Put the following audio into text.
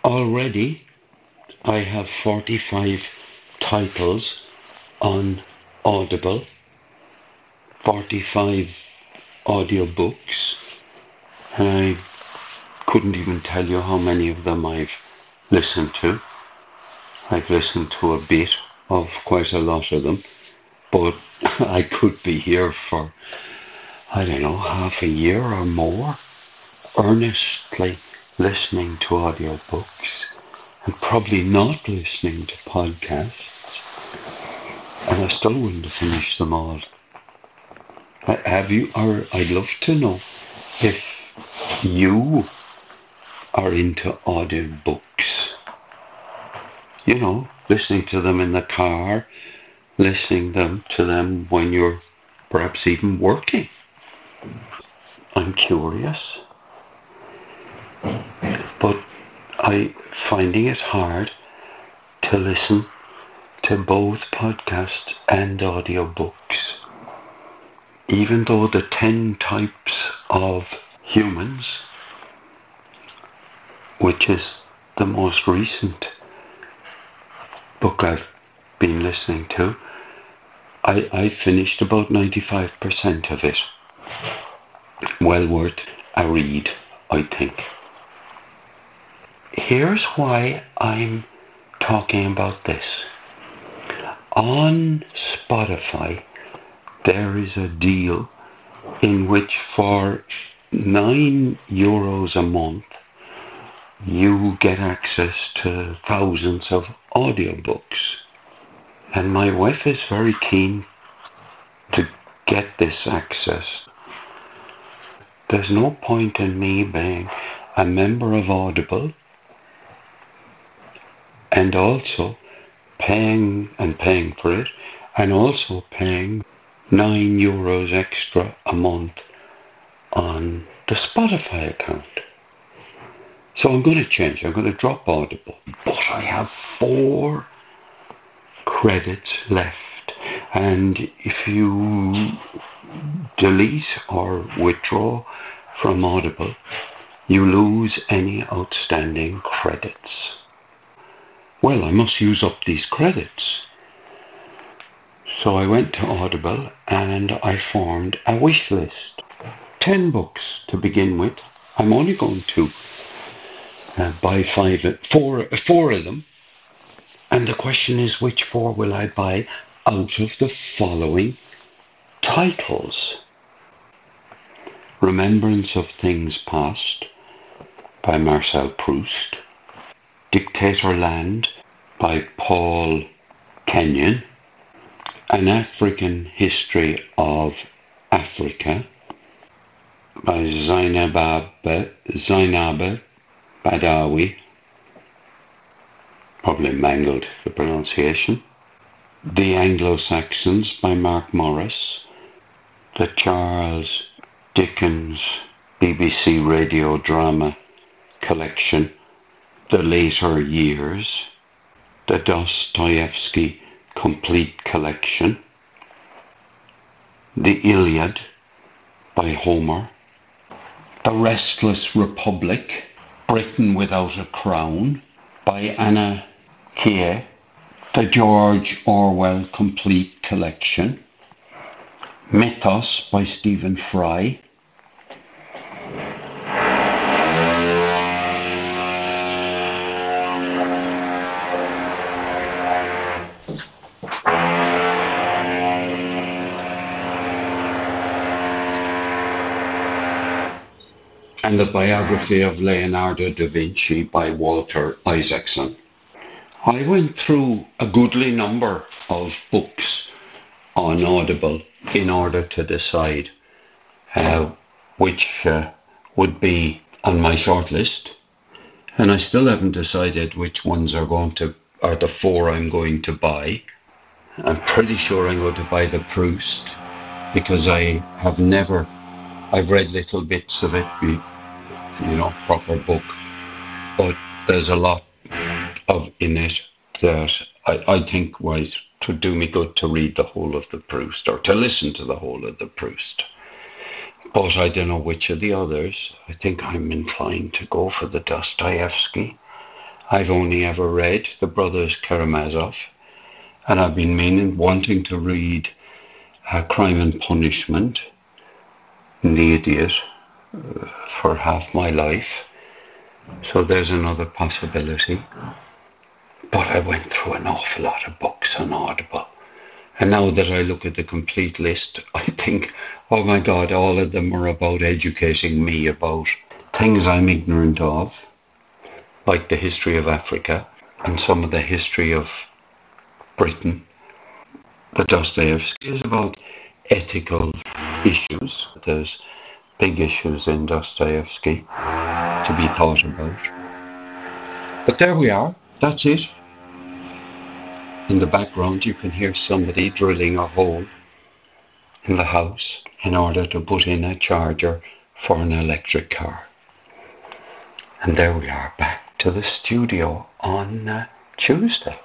Already I have 45 titles on Audible, 45 audiobooks, and I couldn't even tell you how many of them I've listened to. I've listened to a bit of quite a lot of them, but I could be here for, I don't know, half a year or more, earnestly listening to audiobooks and probably not listening to podcasts, and I still wouldn't have finished them all. Have you, or I'd love to know if you are into audiobooks. You know, listening to them in the car, listening to them when you're perhaps even working. I'm curious, but I'm finding it hard to listen to both podcasts and audiobooks. Even though the 10 types of humans, which is the most recent book I've been listening to, I finished about 95% of it. Well worth a read, I think. Here's why I'm talking about this. On Spotify, there is a deal in which for €9 a month, you get access to thousands of audiobooks. And my wife is very keen to get this access. There's no point in me being a member of Audible and also paying for it, and also paying €9 extra a month on the Spotify account. So I'm going to change. I'm going to drop Audible. But I have 4 credits left. And if you delete or withdraw from Audible, you lose any outstanding credits. Well, I must use up these credits. So I went to Audible and I formed a wish list. 10 books to begin with. I'm only going to buy 4 of them. And the question is, which 4 will I buy out of the following titles? Remembrance of Things Past by Marcel Proust. Dictatorland by Paul Kenyon. An African History of Africa by Zainab Badawi. Probably mangled the pronunciation. The Anglo-Saxons by Mark Morris. The Charles Dickens BBC radio drama collection, The Later Years. The Dostoevsky complete collection. The Iliad by Homer. The Restless Republic, Britain Without a Crown by Anna Key. The George Orwell complete collection. Mythos by Stephen Fry. And the biography of Leonardo da Vinci by Walter Isaacson. I went through a goodly number of books on Audible in order to decide which would be on my shortlist, and I still haven't decided which ones are the 4 I'm going to buy. I'm pretty sure I'm going to buy the Proust because I've read little bits of it, proper book, but there's a lot in it that I think was to do me good to read the whole of the Proust or to listen to the whole of the Proust. But I don't know which of the others. I think I'm inclined to go for the Dostoevsky. I've only ever read The Brothers Karamazov, and I've been wanting to read Crime and Punishment, The Idiot, for half my life. So there's another possibility. But I went through an awful lot of books on Audible. And now that I look at the complete list, I think, oh my God, all of them are about educating me about things I'm ignorant of, like the history of Africa and some of the history of Britain. The Dostoevsky is about ethical issues. There's big issues in Dostoevsky to be thought about. But there we are. That's it. In the background, you can hear somebody drilling a hole in the house in order to put in a charger for an electric car. And there we are, back to the studio on Tuesday.